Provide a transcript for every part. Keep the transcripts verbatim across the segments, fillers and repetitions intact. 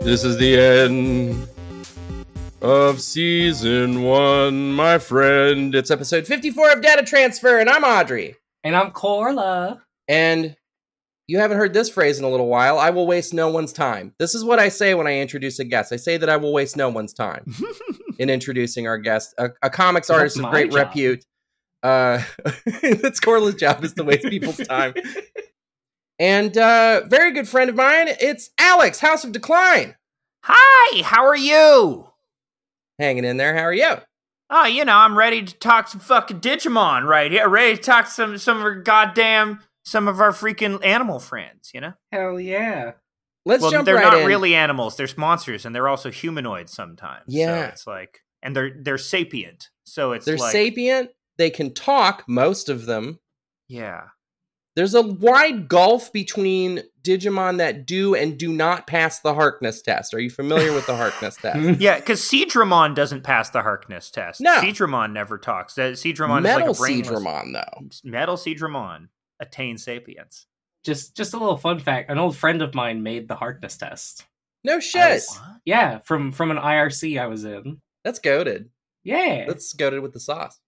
This is the end of season one, my friend. It's episode fifty-four of Data Transfer, and I'm Audrey. And I'm Corla. And you haven't heard this phrase in a little while. I will waste no one's time. This is what I say when I introduce a guest. I say that I will waste no one's time in introducing our guest, a, a comics That's artist of my great job. repute. Uh, that's Corla's job, is to waste people's time. And uh, very good friend of mine, it's Alex, House of Decline. Hi, how are you? Hanging in there. How are you? Oh, you know, I'm ready to talk some fucking Digimon right here. Ready to talk some some of our goddamn, some of our freaking animal friends, you know? Hell yeah. Let's well, jump they're right not in. really animals. They're monsters, and they're also humanoids sometimes. Yeah. So it's like, and they're they're sapient. So it's They're like, sapient. They can talk, most of them. yeah. There's a wide gulf between Digimon that do and do not pass the Harkness test. Are you familiar with the Harkness test? Yeah, because Seadramon doesn't pass the Harkness test. No. Seadramon never talks. That Seadramon Metal is like a brainless. Seadramon, though. Metal Seadramon attains sapience. Just just a little fun fact. An old friend of mine made the Harkness test. No I shit. was- yeah, from, from an I R C I was in. That's goated. Yeah. That's goated with the sauce.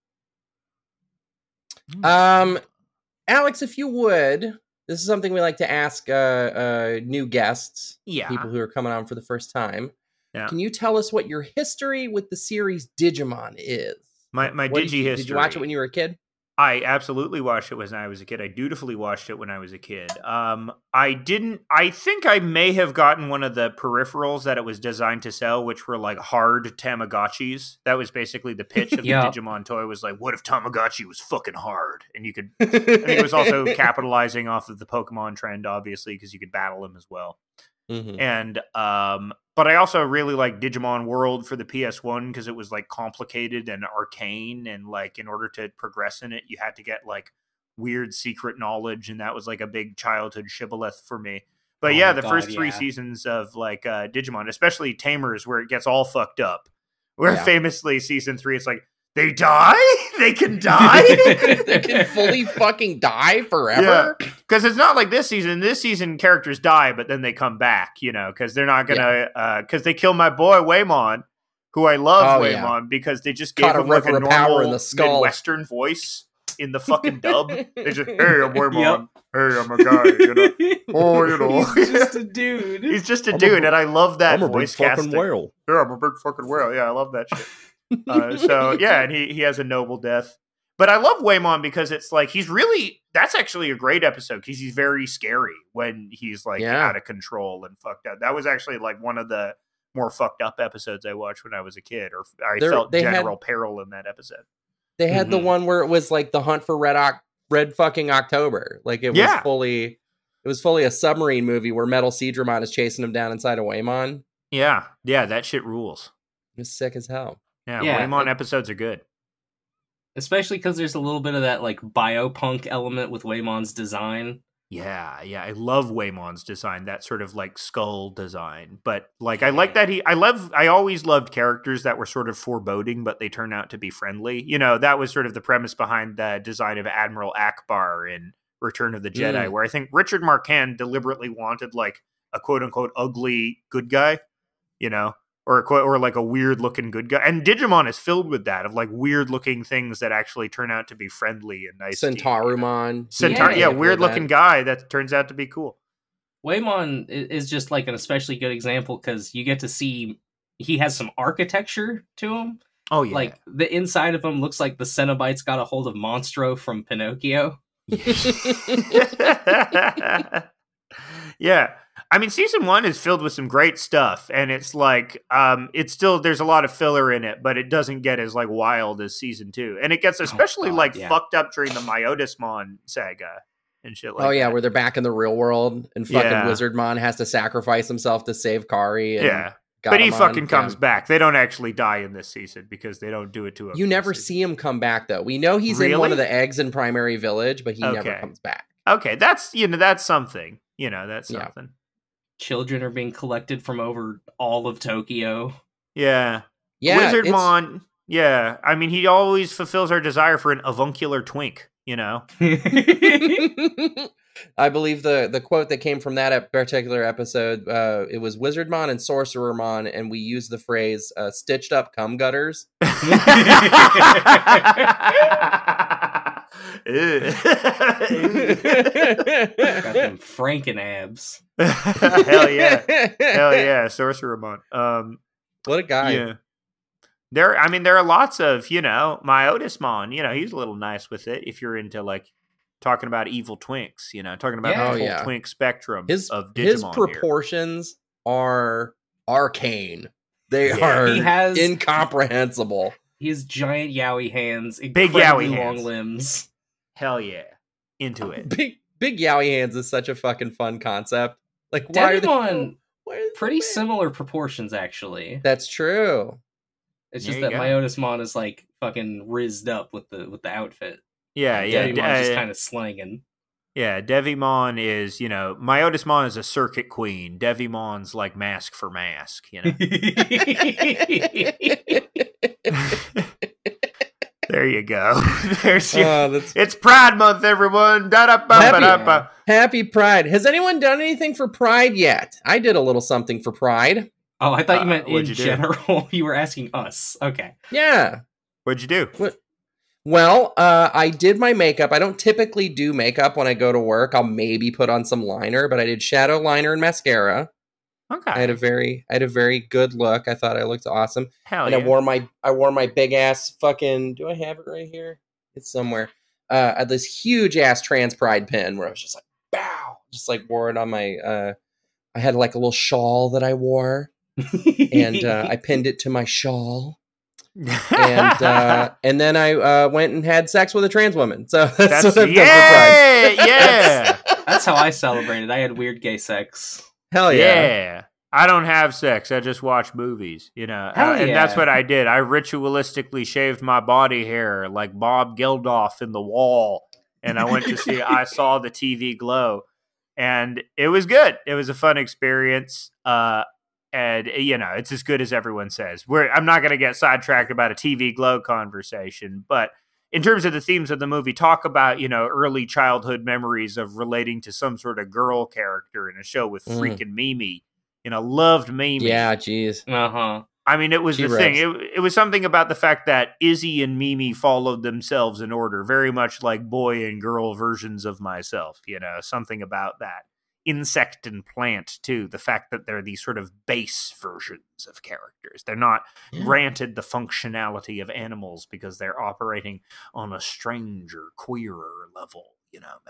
Mm. Um, Alex, if you would, this is something we like to ask uh, uh, new guests, Yeah. people who are coming on for the first time. Yeah. Can you tell us what your history with the series Digimon is? My my What Digi did you, history. Did you watch it when you were a kid? I absolutely watched it when I was a kid. I dutifully watched it when I was a kid. Um, I didn't. I think I may have gotten one of the peripherals that it was designed to sell, which were like hard Tamagotchis. That was basically the pitch of the Yeah. Digimon toy. Was like, what if Tamagotchi was fucking hard? And you could. I think it was also capitalizing off of the Pokemon trend, obviously, because you could battle them as well. Mhm. And um, but I also really like Digimon World for the P S one because it was like complicated and arcane, and like in order to progress in it, you had to get like weird secret knowledge, and that was like a big childhood shibboleth for me. But Oh yeah, my the God, first three yeah. seasons of like uh, Digimon, especially Tamers, where it gets all fucked up. Where Yeah. famously season three, it's like they die, they can die. They can fully fucking die forever? Because it's not like this season. This season, characters die, but then they come back, you know, because they're not going to, because they kill my boy Waymon, who I love Oh, Waymon, yeah. because they just Caught gave a him like a river of power normal in the skull. Midwestern voice in the fucking dub. They just, hey, I'm Waymon. Yep. Hey, I'm a guy, you know. Oh, you know. He's just a dude. He's just a I'm a dude, big- and I love that I'm a big voice fucking casting. whale. Yeah, I'm a big fucking whale. Yeah, I love that shit. Uh, so yeah, and he he has a noble death. But I love Waymon because it's like he's really that's actually a great episode because he's very scary when he's like Yeah. out of control and fucked up. That was actually like one of the more fucked up episodes I watched when I was a kid, or I There- felt they had- general peril in that episode. They had the Mhm. one where it was like the hunt for Red Oc- Red fucking October. Like it was Yeah. fully, it was fully a submarine movie where Metal Seadramon is chasing him down inside of Waymon. Yeah, yeah, that shit rules. It was sick as hell. Yeah, Yeah, Waymon like- episodes are good. Especially because there's a little bit of that like biopunk element with Waymon's design. Yeah, yeah, I love Waymon's design, that sort of like skull design. But like, I like that he, I love, I always loved characters that were sort of foreboding, but they turn out to be friendly. You know, that was sort of the premise behind the design of Admiral Akbar in Return of the Jedi, Mm. where I think Richard Marquand deliberately wanted like a quote unquote ugly good guy, you know, or a, quote- or like a weird looking good guy. And Digimon is filled with that, of like weird looking things that actually turn out to be friendly and nice. to you, you know? Centarumon. Centaur, Yeah, yeah, Like weird that. looking guy that turns out to be cool. Waymon i- is just like an especially good example because you get to see he has some architecture to him. Oh yeah, Like the inside of him looks like the Cenobites got a hold of Monstro from Pinocchio. yeah. I mean, season one is filled with some great stuff, and it's like, um, it's still there's a lot of filler in it, but it doesn't get as like wild as season two, and it gets especially God, like yeah. fucked up during the Myotismon saga and shit like oh yeah, that. where they're back in the real world and fucking Yeah. Wizardmon has to sacrifice himself to save Kari. And yeah. But he Gatomon. fucking comes Yeah. back. They don't actually die in this season because they don't do it to him. You never see him come back though. We know he's in one Really? of the eggs in Primary Village, but he never Okay. comes back. Okay, that's you know that's something. You know that's Yeah. something. Children are being collected from over all of Tokyo. Yeah. Yeah, it's- Wizardmon. Yeah, I mean, he always fulfills our desire for an avuncular twink. You know. I believe the the quote that came from that ep- particular episode, uh, it was Wizardmon and Sorcerermon, and we used the phrase uh, "stitched up cum gutters." Got them Franken abs. Hell yeah. Hell yeah, Sorcerermon. Um, what a guy. Yeah. There, I mean, there are lots of, you know, Myotismon, you know, he's a little nice with it if you're into, like, talking about evil twinks, you know, talking about Yeah. the Oh, whole yeah. twink spectrum His of Digimon his here. proportions are arcane. They Yeah. are He has- incomprehensible. He has giant yaoi hands, Big incredibly yaoi long hands. limbs. Hell yeah. Into it. Big big yaoi hands is such a fucking fun concept. Like, why are they Devimon, why are they pretty so big? similar proportions, actually. That's true. It's There just you that go. Myotismon is like fucking rizzed up with the with the outfit. Yeah, yeah. Devimon's d- just uh, kind of slanging. Yeah, Devimon is, you know, Myotismon is a circuit queen. Devimon's like mask for mask, you know. There you go. There's your, Oh, that's it's Pride Month, everyone. Da-da-ba-ba-da-ba. happy Pride. Has anyone done anything for Pride yet? I did a little something for Pride. Oh, I thought Uh, you meant in what'd you do? general. You were asking us. Okay. Yeah. What'd you do? Well, uh, I did my makeup. I don't typically do makeup when I go to work. I'll maybe put on some liner, but I did shadow liner and mascara. Okay. I had a very, I had a very good look. I thought I looked awesome, Hell and yeah. I wore my, I wore my big ass fucking. Do I have it right here? It's somewhere. Uh, I had this huge ass trans pride pin where I was just like, bow, just like wore it on my. Uh, I had like a little shawl that I wore, and uh, I pinned it to my shawl. and uh, and then I uh, went and had sex with a trans woman. So that's, That's what I've yeah, done for Pride. yeah, That's how I celebrated. I had weird gay sex. Hell yeah. yeah! I don't have sex. I just watch movies, you know. Hell Uh, and that's yeah. what I did. I ritualistically shaved my body hair like Bob Geldof in The Wall, and I went to see. I saw the T V glow, and it was good. It was a fun experience. Uh, and you know, it's as good as everyone says. We're, I'm not going to get sidetracked about a T V glow conversation, but in terms of the themes of the movie, talk about, you know, early childhood memories of relating to some sort of girl character in a show with Mm. freaking Mimi. You know, loved Mimi. Yeah, jeez. Uh huh. I mean, it was She the thing. rips. It, it was something about the fact that Izzy and Mimi followed themselves in order, very much like boy and girl versions of myself. You know, something about that. Insect and plant, too. The fact that they're these sort of base versions of characters. They're not Yeah. granted the functionality of animals because they're operating on a stranger, queerer level, you know,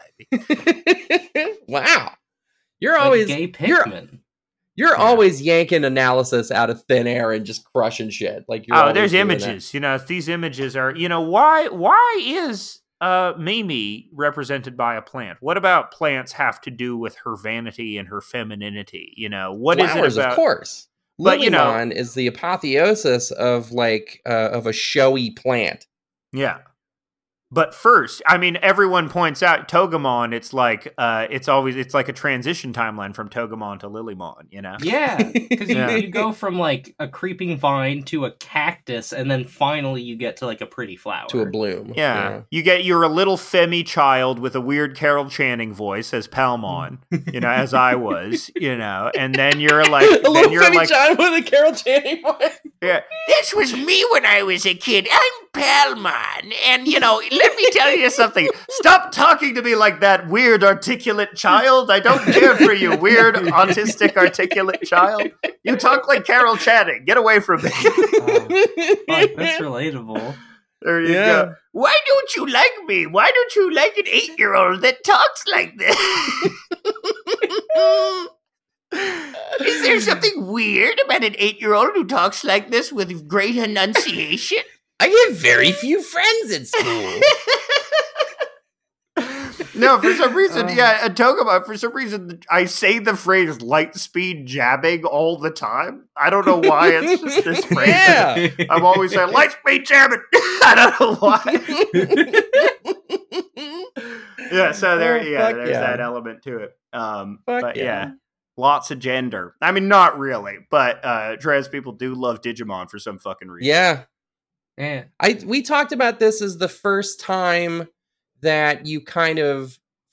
maybe. Wow, you're Like always gay you're Pikmin. you're Yeah. always yanking analysis out of thin air and just crushing shit. Like you're Oh, always there's doing that. images. You know, these images are, you know, why why is uh Mimi represented by a plant? What about plants have to do with her vanity and her femininity? You know, what is Flowers, it about? of course. But, you know- Lilymon is the apotheosis of like uh, of a showy plant. Yeah. But first, I mean, everyone points out Togemon, it's like uh it's always it's like a transition timeline from Togemon to Lilymon, you know? Yeah, because you, Yeah. you go from like a creeping vine to a cactus, and then finally you get to like a pretty flower. To a bloom. Yeah. You get you're a little femmy child with a weird Carol Channing voice as Palmon, you know, as I was, you know, and then you're like a then little you're Femi like John with a Carol Channing voice. yeah, this was me when I was a kid. I'm Palmon. And you know, let me tell you something. Stop talking to me like that weird articulate child. I don't care for you, weird autistic articulate child. You talk like Carol Channing. Get away from me. Fuck, that's relatable. There you Yeah. go. Why don't you like me? Why don't you like an eight-year-old that talks like this? Is there something weird about an eight-year-old who talks like this with great enunciation? I have very few friends at school. No, for some reason, Uh. yeah, a Togemon, for some reason, I say the phrase light speed jabbing all the time. I don't know why it's just this phrase. Yeah. I'm always saying light speed jabbing. I don't know why. Yeah, so there, Oh, yeah, fuck there's yeah. that element to it. Um, Fuck but yeah. yeah. Lots of gender. I mean, not really, but uh, trans people do love Digimon for some fucking reason. Yeah. Yeah. I we talked about this as the first time that you kind of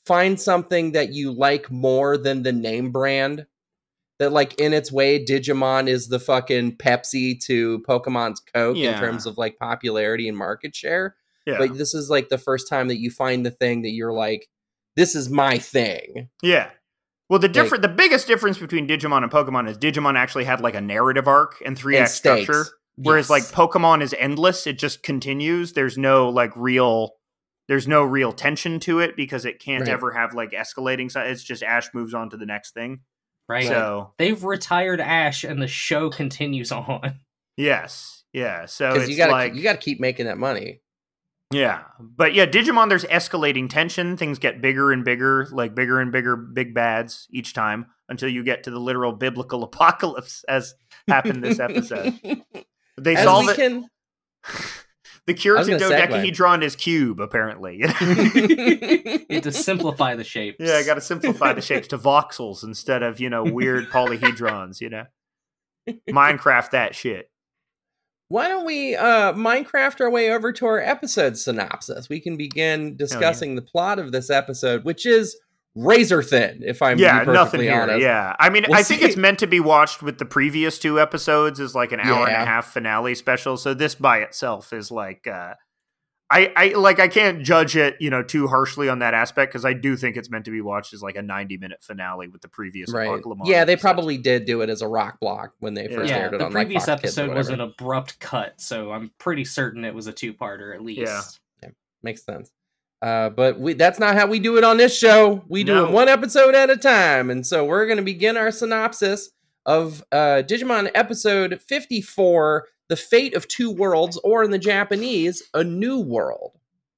find something that you like more than the name brand. That, like, in its way, Digimon is the fucking Pepsi to Pokemon's Coke Yeah. in terms of, like, popularity and market share. Yeah. But this is, like, the first time that you find the thing that you're like, this is my thing. Yeah. Well, the Like- different, the biggest difference between Digimon and Pokemon is Digimon actually had like a narrative arc and three And act stakes. structure, whereas Yes. like Pokemon is endless. It just continues. There's no like real, there's no real tension to it because it can't Right. ever have like escalating. So it's just Ash moves on to the next thing. Right. So They've retired Ash, and the show continues on. yes, yeah. So Because it's you gotta, like you gotta keep making that money. yeah, but yeah, Digimon. There's escalating tension. Things get bigger and bigger, like bigger and bigger, big bads each time until you get to the literal biblical apocalypse, as happened this episode. They As solve we it. can... The cure I was to gonna segue. dodecahedron is cube, apparently. You have to simplify the shapes. Yeah, I got to simplify the shapes to voxels instead of, you know, weird polyhedrons, you know? Minecraft that shit. Why don't we uh, Minecraft our way over to our episode synopsis? We can begin discussing the plot of this episode, which is razor thin, if I'm Yeah, to be nothing perfectly here. honest. Yeah. I mean, We'll I think see. it's meant to be watched with the previous two episodes as like an hour and Yeah. a half finale special. So this by itself is like, uh, I, I like, I can't judge it, you know, too harshly on that aspect because I do think it's meant to be watched as like a ninety minute finale with the previous Right. Arc Lamont Yeah, they episodes. probably did do it as a rock block when they first Yeah, aired it the on like, previous Fox Kids or episode was whatever. an abrupt cut, so I'm pretty certain it was a two-parter at least. Yeah. Makes sense. Uh, but we, that's not how we do it on this show. We do No. it one episode at a time. And so we're going to begin our synopsis of uh, Digimon episode fifty-four, The Fate of Two Worlds, or in the Japanese, A New World.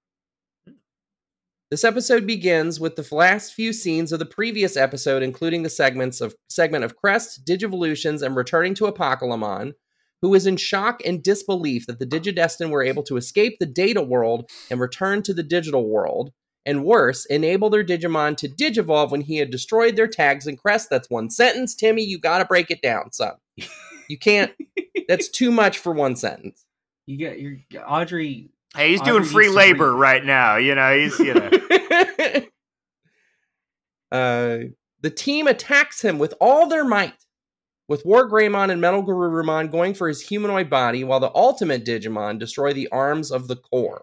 This episode begins with the last few scenes of the previous episode, including the segments of segment of Crest, Digivolutions, and returning to Apocalypse, who is in shock and disbelief that the Digidestin were able to escape the data world and return to the digital world, and worse, enable their Digimon to digivolve when he had destroyed their tags and Crest. That's one sentence, Timmy. You gotta break it down, son. You can't. That's too much for one sentence. You get your Audrey. Hey, he's Audrey doing needs free to labor breathe. right now. You know, he's, you know. uh, the team attacks him with all their might, with War Greymon and Metal Garurumon going for his humanoid body, while the ultimate Digimon destroy the arms of the core.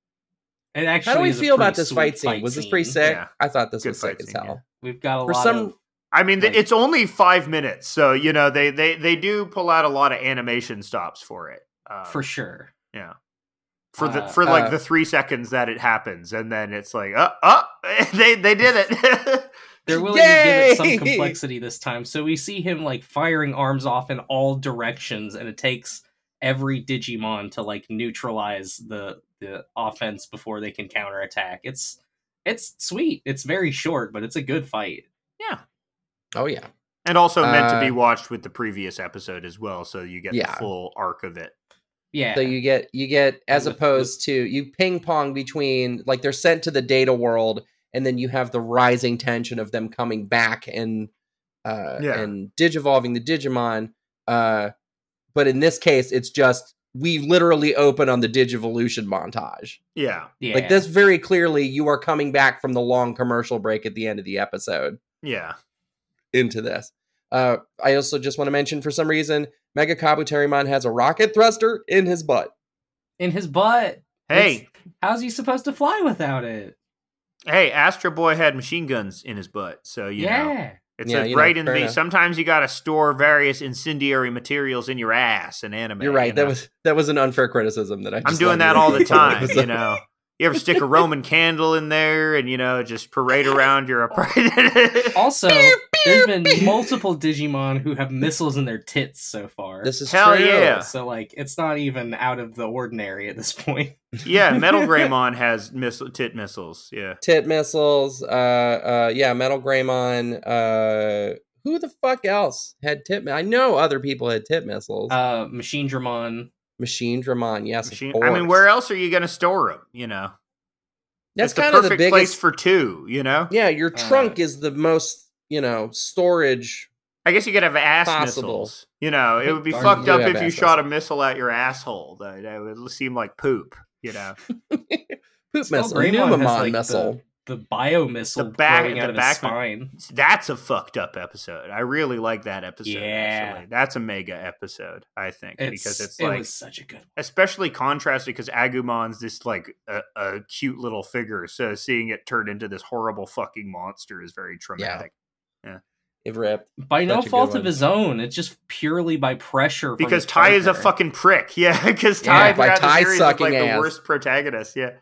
It actually How do we is a feel about pretty this sweet fight scene? Was this pretty scene. sick? Yeah. I thought this Good was sick fight as scene, hell. We've got a For lot some, of I mean, th Like- it's only five minutes, so you know they they they do pull out a lot of animation stops for it. Uh, for sure. yeah, for the Uh, for like uh, the three seconds that it happens, and then it's like, oh, oh, they they did it. They're willing to give it some Yay! complexity this time. So we see him like firing arms off in all directions, and it takes every Digimon to like neutralize the the offense before they can counterattack. It's it's sweet. It's very short, but it's a good fight. yeah, oh yeah. and also meant to Uh, be watched with the previous episode as well, so you get Yeah. the full arc of it. Yeah. So you get you get as With- opposed to you ping pong between, like, they're sent to the data world, and then you have the rising tension of them coming back and uh Yeah. and digivolving the Digimon. Uh, but in this case, it's just we literally open on the Digivolution montage. Yeah, yeah. Like this, very clearly, you are coming back from the long commercial break at the end of the episode yeah, into this. Uh, I also just want to mention, for some reason, Mega Kabuterimon has a rocket thruster in his butt. in his butt. hey, How's he supposed to fly without it? hey, Astro Boy had machine guns in his butt, so you know. yeah. It's Yeah, like you know, right in fair the. enough. Sometimes you got to store various incendiary materials in your ass in anime. You're right. you That know? was that was an unfair criticism that I. I'm just doing let that you- all the time. was- You know, you ever stick a Roman candle in there and you know just parade around your apartment? Also, there's been multiple Digimon who have missiles in their tits so far. This is Hell true. yeah. So like it's not even out of the ordinary at this point. Yeah, Metal Greymon has missile tit missiles. Yeah, Tit missiles. Uh, uh, yeah, Metal Greymon. Uh, who the fuck else had tit? I know other people had tit missiles. Uh Machine Dramon. Machine Dramon. Yes, Machine. of course. I mean, where else are you going to store them? You know, That's it's the kind of perfect the place biggest. for two. You know, Yeah, your Uh, trunk is the most, you know, storage. I guess you could have ass Possible. missiles. You know, it would be Or fucked you up have if you ass shot a missiles. missile at your asshole. That, that would seem like poop. You know. Poop Still, missile. Greymon has, Numemon like, missile. the biomissile The back- growing out the of back- his spine. That's a fucked up episode. I really like that episode. Yeah. Actually. That's a mega episode, I think, It's, because it's it like was such a good one. especially contrasted because Agumon's this like a, a cute little figure, so seeing it turn into this horrible fucking monster is very traumatic. It ripped. By no Such a good fault of one. his own. It's just purely by pressure. From Because his Ty is a partner. fucking prick. Yeah, because Yeah, Ty by throughout the Ty series is sucking like the ass. worst protagonist. Yeah.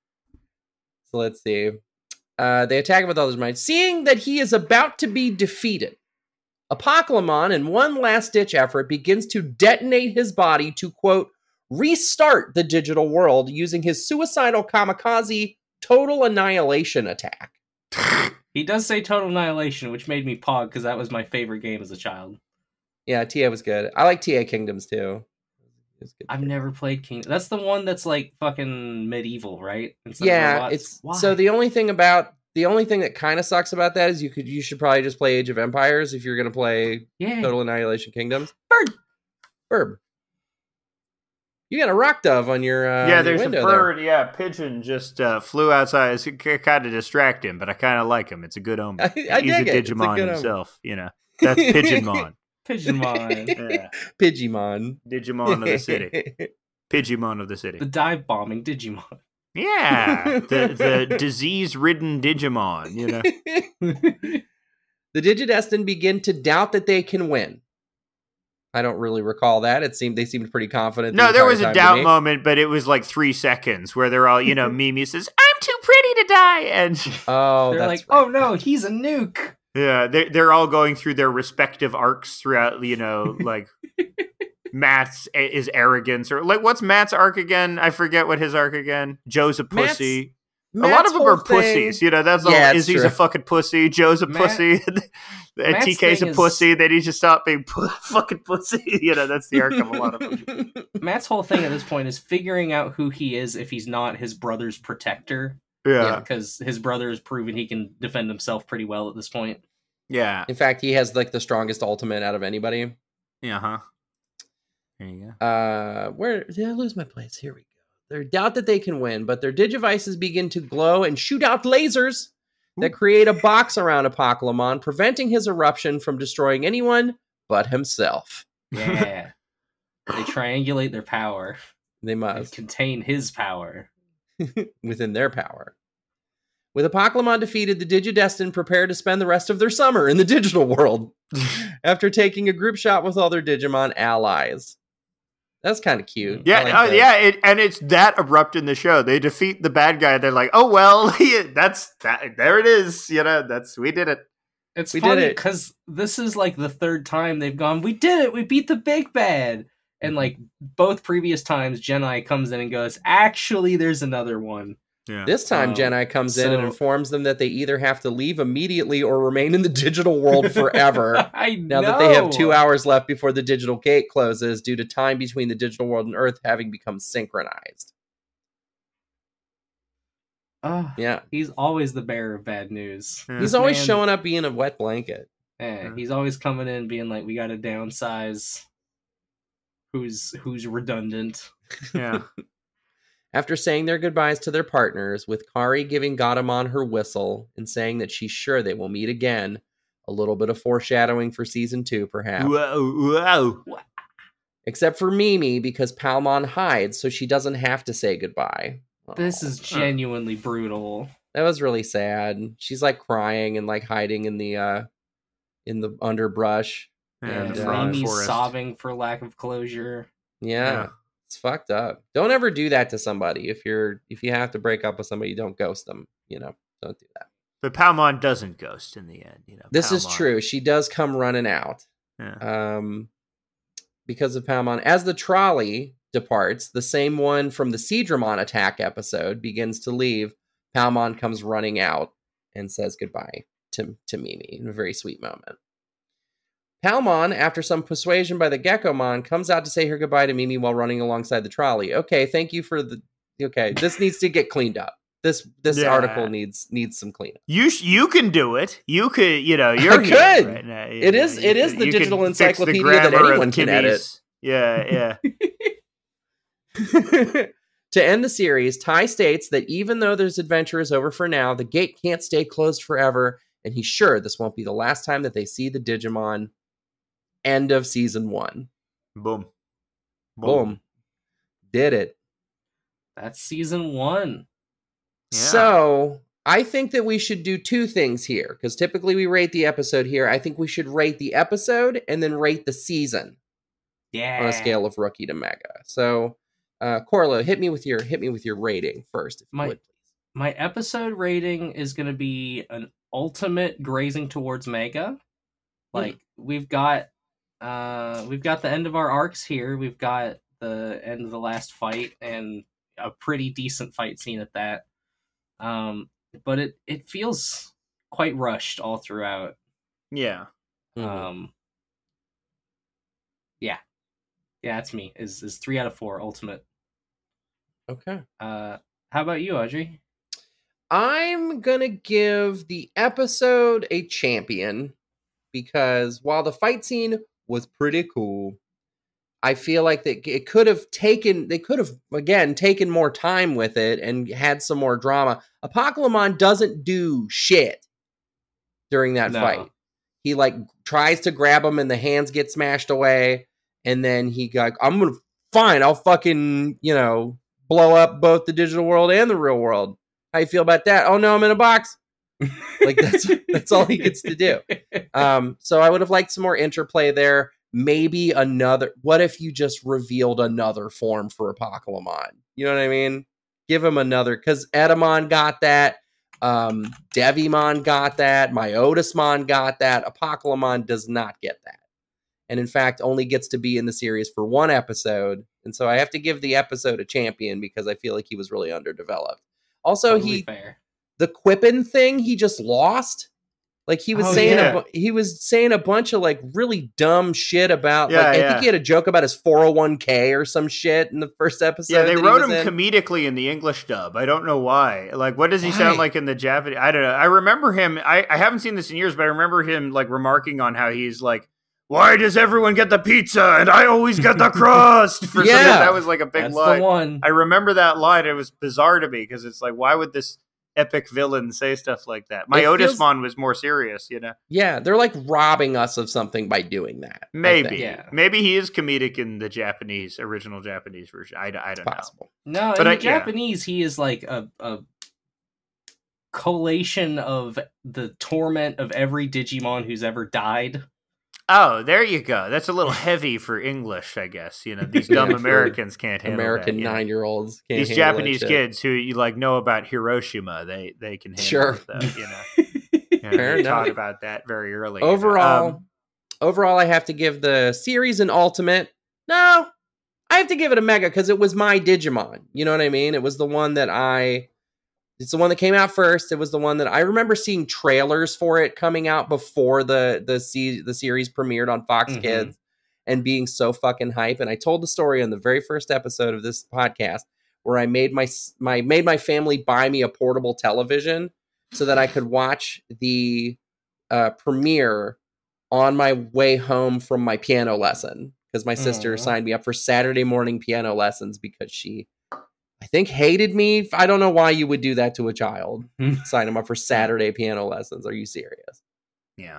So let's see. Uh, they attack him with all his might. Seeing that he is about to be defeated, Apocalypse, in one last-ditch effort, begins to detonate his body to, quote, restart the digital world using his suicidal kamikaze total annihilation attack. He does say total annihilation, which made me pog because that was my favorite game as a child. Yeah, T A was good. I like T A Kingdoms, too. It was good. I've never played King. That's the one that's like fucking medieval, right? Instead of Yeah, robots? it's Why? so the only thing about the only thing that kind of sucks about that is you could you should probably just play Age of Empires if you're gonna play yeah. Total Annihilation Kingdoms. Bird. Bird. You got a rock dove on your uh, yeah, on your there's a window bird. Yeah, pigeon just uh, flew outside. It's kind of distract him, but I kind of like him. It's a good omen. I- I He's a dig it. It's a Digimon good omen. himself. You know, that's Pigeonmon. Pigeonmon. Yeah. Pidgeymon. Digimon of the city. Pidgeymon of the city. The dive bombing Digimon. Yeah, the the disease-ridden Digimon. You know. The Digidestined begin to doubt that they can win. I don't really recall that. It seemed they seemed pretty confident. No, the there entire was a time to doubt me. moment, but it was like three seconds where they're all, you know, Mimi says, "I'm too pretty to die," and Oh, They're that's like, right. oh no, he's a nuke. yeah, they they're all going through their respective arcs throughout. You know, like Matt's is arrogance, or like what's Matt's arc again? I forget what his arc again. Joe's a Matt's- pussy. Matt's a lot of them whole are thing- pussies. You know, that's Yeah, all. it's Is he's true. a fucking pussy? Joe's a Matt- pussy. and Matt's T K's thing a is- pussy. Then he just stopped being pu- fucking pussy. You know, that's the arc of a lot of them. Matt's whole thing at this point is figuring out who he is if he's not his brother's protector. Yeah, Because his brother has proven he can defend himself pretty well at this point. yeah, In fact, he has like the strongest ultimate out of anybody. yeah. Huh. There you go. Uh, where did I lose my place? Here we go. They doubt that they can win, but their digivices begin to glow and shoot out lasers that create a box around Apocalypse, preventing his eruption from destroying anyone but himself. Yeah. They triangulate their power They and must, contain his power. within their power. With Apocalypse defeated, the Digidestined prepare to spend the rest of their summer in the digital world after taking a group shot with all their Digimon allies. That's kind of cute. Yeah, I like oh, that. yeah, it, and it's that abrupt in the show. They defeat the bad guy. They're like, "Oh well, that's that. There it is. You know, that's we did it." It's We did funny it. because this is like the third time they've gone, we did it, we beat the big bad. And like both previous times, Jedi comes in and goes, actually, there's another one. Yeah, This time, Oh, Jedi comes in and so- informs them that they either have to leave immediately or remain in the digital world forever. I Now know. that they have two hours left before the digital gate closes, due to time between the digital world and Earth having become synchronized. Ugh, Yeah, he's always the bearer of bad news. Yeah. he's This always man- showing up being a wet blanket. Eh, he's always coming in being like, we got to downsize. Who's who's redundant? yeah. After saying their goodbyes to their partners, with Kari giving Gatomon her whistle and saying that she's sure they will meet again, a little bit of foreshadowing for season two, perhaps. Whoa, whoa. Except for Mimi, because Palmon hides, so she doesn't have to say goodbye. This Aw. is genuinely brutal. That was really sad. She's like crying and like hiding in the uh in the underbrush. Yeah, And, the uh, frog Mimi's forest. sobbing for lack of closure. Yeah, Yeah. it's fucked up. Don't ever do that to somebody. If you're if you have to break up with somebody, don't ghost them. You know, don't do that. But Palmon doesn't ghost in the end. You know, This is Palmon- true. She does come running out. Yeah. Um, because of Palmon. As the trolley departs, the same one from the Seadramon attack episode begins to leave. Palmon comes running out and says goodbye to, to Mimi in a very sweet moment. Palmon, after some persuasion by the Gekomon, comes out to say her goodbye to Mimi while running alongside the trolley. Okay, thank you for the... Okay, this needs to get cleaned up. This this Yeah. article needs needs some cleanup. You sh- you can do it. You could, you know, you're I here could. right now. You It know, is- you it is can- the you can digital fix the encyclopedia that grammar of anyone can edit. Timmy's- Yeah, yeah. To end the series, Tai states that even though this adventure is over for now, the gate can't stay closed forever, and he's sure this won't be the last time that they see the Digimon. End of season one. Boom. Boom. Boom. Did it. That's season one. Yeah. So, I think that we should do two things here, because typically we rate the episode here. I think we should rate the episode and then rate the season. Yeah. On a scale of rookie to mega. So, uh, Corlo, hit me with your hit me with your rating first, if you my, would, please. My episode rating is going to be an ultimate grazing towards mega. Like, mm. we've got uh, we've got the end of our arcs here. We've got the end of the last fight and a pretty decent fight scene at that. Um, but it it feels quite rushed all throughout. Yeah. Mm-hmm. Um. Yeah. Yeah, that's me. Is is three out of four ultimate. Okay. Uh, how about you, Audrey? I'm gonna give the episode a champion because while the fight scene was pretty cool, I feel like that it could have taken. They could have again taken more time with it and had some more drama. Apocalypse doesn't do shit during that no. fight. He like tries to grab him and the hands get smashed away. And then he got, I'm going to, fine, I'll fucking, you know, blow up both the digital world and the real world. How you feel about that? Oh, no, I'm in a box. Like, that's that's all he gets to do. Um, so I would have liked some more interplay there. Maybe another, what if you just revealed another form for Apocalypse? You know what I mean? Give him another, because Edamon got that. Um, Devimon got that. Myotismon got that. Apocalypse does not get that. And in fact, only gets to be in the series for one episode. And so I have to give the episode a champion because I feel like he was really underdeveloped. Also, totally he fair. The Quippen thing, he just lost. Like he was oh, saying, yeah. a bu- he was saying a bunch of like really dumb shit about. Yeah, like yeah. I think he had a joke about his four oh one k or some shit in the first episode. Yeah, they wrote him in. comedically in the English dub. I don't know why. Like, what does he why? sound like in the Japanese? I don't know. I remember him. I, I haven't seen this in years, but I remember him like remarking on how he's like, why does everyone get the pizza and I always get the crust? For yeah, some reason, that was like a big That's line. The one. I remember that line. It was bizarre to me because it's like, why would this epic villain say stuff like that? My Otismon feels... was more serious, you know? Yeah, they're like robbing us of something by doing that. Maybe. Yeah. Maybe he is comedic in the Japanese, original Japanese version. I, I don't possible. know. No, but in I, the Japanese, yeah. he is like a... a... collation of the torment of every Digimon who's ever died. Oh, there you go. That's a little heavy for English, I guess. You know, these dumb yeah, Americans can't handle American that, nine-year-olds can't These handle Japanese kids who you like know about Hiroshima, they they can handle sure. it, though, you know. You know Fair we enough. taught about that very early. Overall, you know? um, overall, I have to give the series an ultimate. No, I have to give it a mega because it was my Digimon. You know what I mean? It was the one that I... It's the one that came out first. It was the one that I remember seeing trailers for it coming out before the the se- the series premiered on Fox mm-hmm. Kids and being so fucking hype. And I told the story on the very first episode of this podcast where I made my my made my family buy me a portable television so that I could watch the uh, premiere on my way home from my piano lesson because my sister mm. signed me up for Saturday morning piano lessons because she. I think hated me. I don't know why you would do that to a child. Sign him up for Saturday piano lessons. Are you serious? Yeah.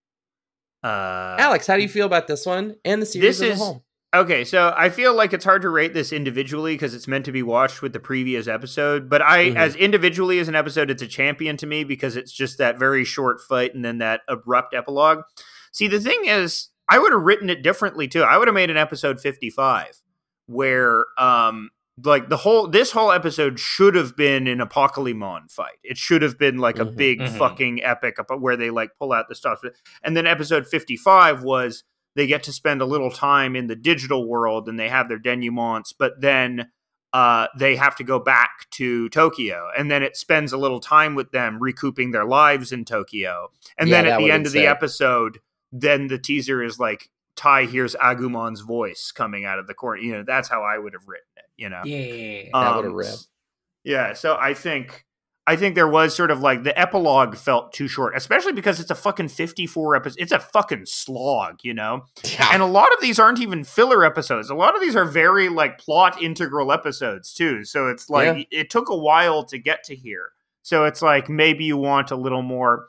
Uh, Alex, how do you feel about this one and the series this as is, a whole? Okay, so I feel like it's hard to rate this individually because it's meant to be watched with the previous episode. But I, mm-hmm. as individually as an episode, it's a champion to me because it's just that very short fight and then that abrupt epilogue. See, the thing is, I would have written it differently too. I would have made an episode fifty-five where... um. Like the whole, this whole episode should have been an Apocalypse fight. It should have been like a mm-hmm, big mm-hmm. fucking epic where they like pull out the stuff. And then episode fifty-five was they get to spend a little time in the digital world and they have their denouements, but then uh, they have to go back to Tokyo. And then it spends a little time with them recouping their lives in Tokyo. And yeah, then at the end of the episode, then the teaser is like, Tai hears Agumon's voice coming out of the corner. You know, that's how I would have written it, you know? Yeah. Um, that would um, have ripped. Yeah, so I think I think there was sort of like the epilogue felt too short, especially because it's a fucking fifty-four episode. It's a fucking slog, you know? Yeah. And a lot of these aren't even filler episodes. A lot of these are very like plot integral episodes too. So it's like Yeah. it took a while to get to here. So it's like maybe you want a little more.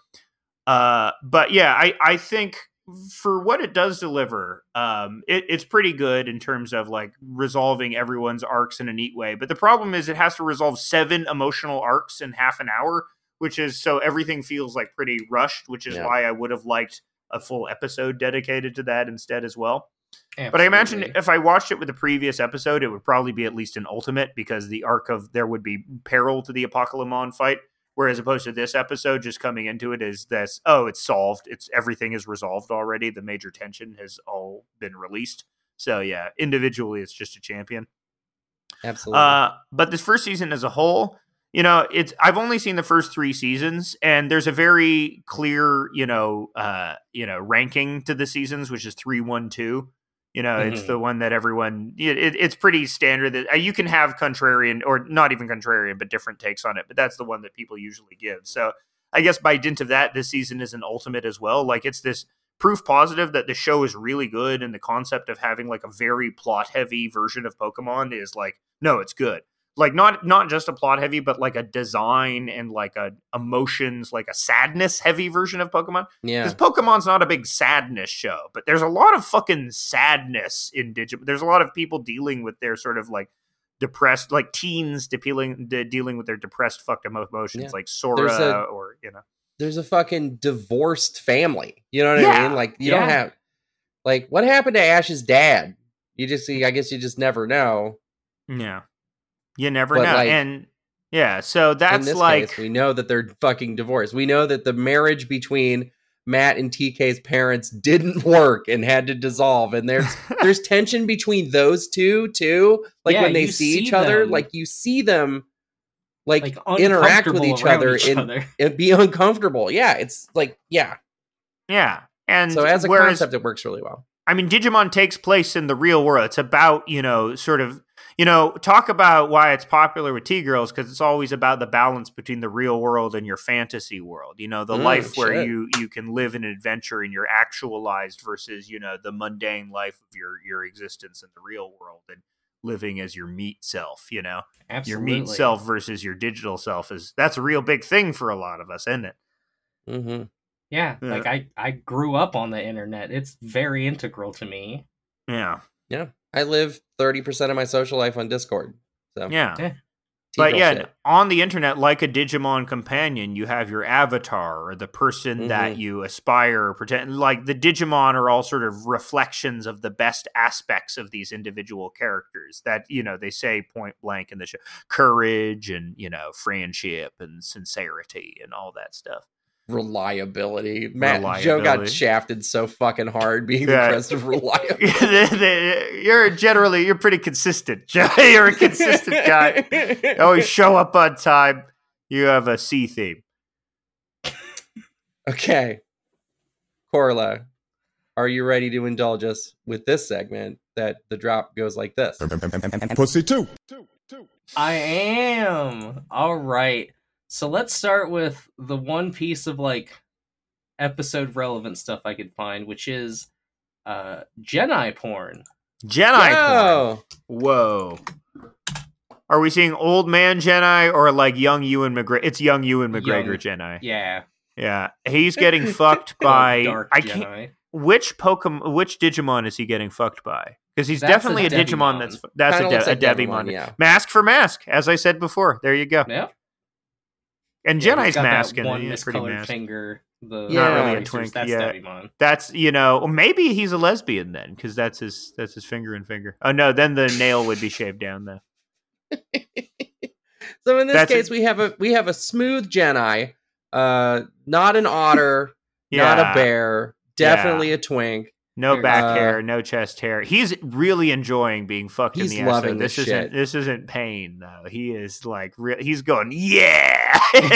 Uh, but yeah, I, I think for what it does deliver, um, it, it's pretty good in terms of like resolving everyone's arcs in a neat way. But the problem is it has to resolve seven emotional arcs in half an hour, which is so everything feels like pretty rushed, which is Yeah. why I would have liked a full episode dedicated to that instead as well. Absolutely. But I imagine if I watched it with the previous episode, it would probably be at least an ultimate because the arc of there would be peril to the Apocalypse fight. Whereas opposed to this episode, just coming into it is this, oh, it's solved. It's everything is resolved already. The major tension has all been released. So yeah, individually, it's just a champion. Absolutely. Uh, but this first season as a whole, you know, it's I've only seen the first three seasons, and there's a very clear, you know, uh, you know, ranking to the seasons, which is three, one, two. You know, it's Mhm. the one that everyone. It, it, it's pretty standard that uh, you can have contrarian or not even contrarian, but different takes on it. But that's the one that people usually give. So I guess by dint of that, this season is an ultimate as well. Like it's this proof positive that the show is really good, and the concept of having like a very plot heavy version of Pokemon is like, no, it's good. Like not not just a plot heavy, but like a design and like a emotions, like a sadness heavy version of Pokemon. yeah. Because Pokemon's not a big sadness show, but there's a lot of fucking sadness in Digimon. There's a lot of people dealing with their sort of like depressed, like teens dealing de- dealing with their depressed fucked emo- emotions, Yeah. like Sora There's a- or you know. There's a fucking divorced family. You know what Yeah. I mean? Like you don't Yeah. have like what happened to Ash's dad? You just see. I guess you just never know. Yeah, you never But, know, like, and yeah, so In that's this like case, we know that they're fucking divorced. We know that the marriage between Matt and T K's parents didn't work and had to dissolve. And there's there's tension between those two too. Like Yeah, when they you see each see other, them. like you see them like, like interact with uncomfortable each around other each and, other. and be uncomfortable. Yeah, it's like yeah. yeah, and So as a whereas, concept, it works really well. I mean, Digimon takes place in the real world. It's about, you know, sort of, you know, talk about why it's popular with T-girls, because it's always about the balance between the real world and your fantasy world. You know, the Mm, life where shit. you you can live an adventure and you're actualized versus, you know, the mundane life of your your existence in the real world and living as your meat self, you know. Absolutely. Your meat self versus your digital self is that's a real big thing for a lot of us, isn't it? Mm-hmm. Yeah, Yeah. like I, I grew up on the internet. It's very integral to me. Yeah. Yeah, I live thirty percent of my social life on Discord. So Yeah. Yeah. But T-girl yeah, shit. on the internet, like a Digimon companion, you have your avatar or the person that Mhm. you aspire, pretend like the Digimon are all sort of reflections of the best aspects of these individual characters that, you know, they say point blank in the show, courage and, you know, friendship and sincerity and all that stuff. reliability. Matt Joe got Reliability. shafted so fucking hard being Yeah. the crest of reliability. You're generally, you're pretty consistent, Joe. You're a consistent guy. You always show up on time. You have a C theme. Okay. Corla, are you ready to indulge us with this segment that the drop goes like this? Pussy too. I am. All right. So let's start with the one piece of like episode relevant stuff I could find, which is uh Jedi porn. Jedi porn. Oh, Whoa. Are we seeing old man Jedi or like young Ewan McGregor? It's young Ewan McGregor Jedi. Yeah. Yeah. He's getting fucked by Dark I Jedi. can't which Pokemon which Digimon is he getting fucked by? Because he's That's definitely a a, Digimon Devimon. that's that's Kinda a, looks de- like a Devimon, Devimon. yeah. Mask for mask, as I said before. There you go. Yeah. And Yeah, he's Jedi's got that mask and one he's pretty miscolored mask. finger. The Yeah. Not really a tracers, twink, That's yeah. Devimon. That's you know maybe he's a lesbian then because that's his that's his finger and finger. Oh no, then the nail would be shaved down though. so in this That's case, a- we have a we have a smooth Jedi, uh, not an otter, not Yeah. a bear, definitely a twink. No Very back Uh, hair, no chest hair. He's really enjoing being fucked He's in the ass. loving though. This this isn't shit. this isn't pain though. He is like re- he's going yeah.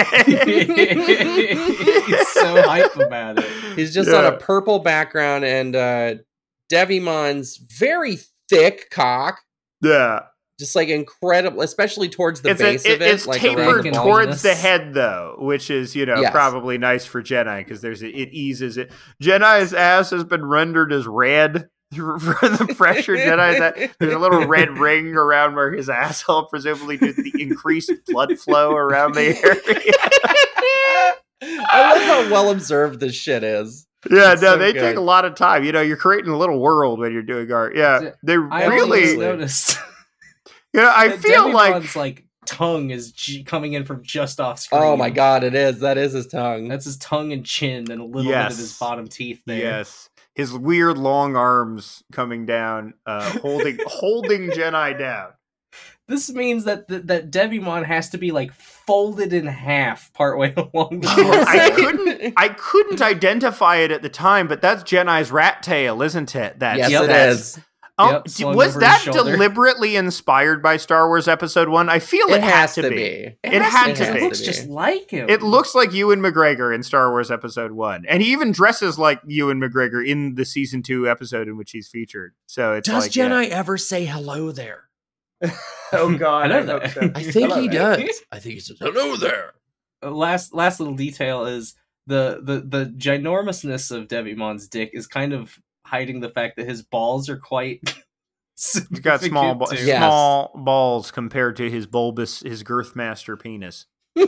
He's so hype about it. He's just on Yeah. a purple background, and uh, Devimon's very thick cock. Yeah, just like incredible, especially towards the it's base a, it, of it. It's like tapered around the towards the baldness. head, though, which is, you know, Yes. probably nice for Jedi because there's a, it eases it. Jedi's ass has been rendered as red for the pressure. Jedi's ass, there's a little red ring around where his asshole, presumably due to the increased blood flow around the area. I love how well observed this shit is. Yeah, It's no, so they good. take a lot of time. You know, you're creating a little world when you're doing art. Yeah, they I really. always noticed. You know, I that feel like Devimon's, like tongue is g- coming in from just off screen. Oh my god, it is. That is his tongue. That's his tongue and chin, and a little Yes. bit of his bottom teeth there. yes, his weird long arms coming down, uh, holding holding Jedi down. This means that th- that Devimon has to be like folded in half partway along the Oh, I torso. couldn't I couldn't identify it at the time, but that's Jedi's rat tail, isn't it? That's, yes, Yep. it that's, is. Oh, Yep, d- slung was over that his shoulder. deliberately inspired by Star Wars Episode One? I feel it, It had has to, to be. be. It had It to has be. It looks be. just like him. It looks like Ewan McGregor in Star Wars Episode One, and he even dresses like Ewan McGregor in the season two episode in which he's featured. So it's Does like, Jedi ever say hello there? yeah. Oh God, I I, know hope that. so. I think Hello he there. does. I think he says hello there. Uh, last last little detail is the the the ginormousness of Devimon's dick is kind of hiding the fact that his balls are quite. He's got small, ba- too. Yeah. Yes. small balls compared to his bulbous, his girthmaster penis.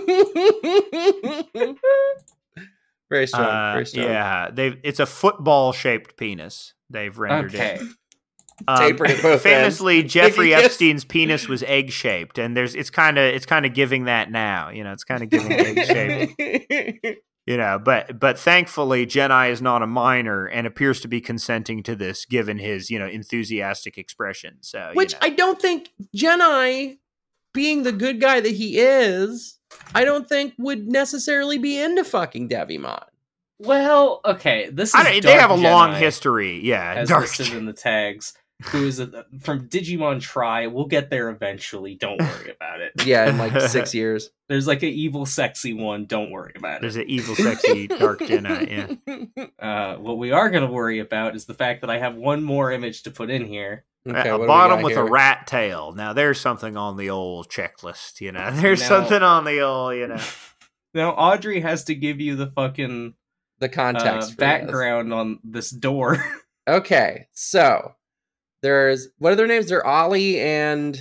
Very strong. Uh, very strong. yeah, they it's a football shaped penis. They've rendered Okay. it. Um, Tapered at both famously, ends. Jeffrey Yes. Epstein's penis was egg shaped, and there's it's kind of it's kind of giving that now. You know, it's kind of giving egg shaped. You know, but but thankfully, Jedi is not a minor and appears to be consenting to this, given his you know enthusiastic expression. So, Which you know. I don't think Jedi, being the good guy that he is, I don't think would necessarily be into fucking Devimon. Well, okay. This is I don't, they Dark have a long Jedi, history. Yeah, as Dark listed Jedi. in the tags. Who is a, from Digimon Tri? We'll get there eventually. Don't worry about it. Yeah, in like six years. There's like an evil, sexy one. Don't worry about There's it. an evil, sexy Dark Jedi. Yeah. Uh, what we are going to worry about is the fact that I have one more image to put in here. Okay, a what do we bottom got with here? a rat tail. Now there's something on the old checklist, you know. There's Now- something on the old, you know. Now, Audrey has to give you the fucking The uh, context. for background on this door. this. Okay, so there's what are their names? They're Ollie and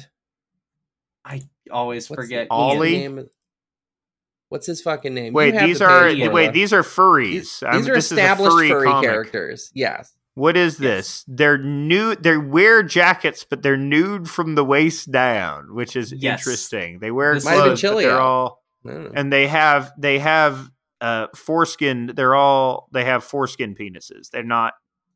I always what's forget. the Ollie? Ian. name? What's his fucking name? You Wait, have these the are page, Ian. wait, Laura. these are furries. These, Um, these are this is a established furry, furry comic. characters. Yes. What is Yes. this? They're nude. They wear jackets, but they're nude from the waist down, which is Yes. interesting. They wear This might have been clothes, but chilly they're out. all I don't know. and they have they have uh foreskin. They're all they have foreskin penises. They're not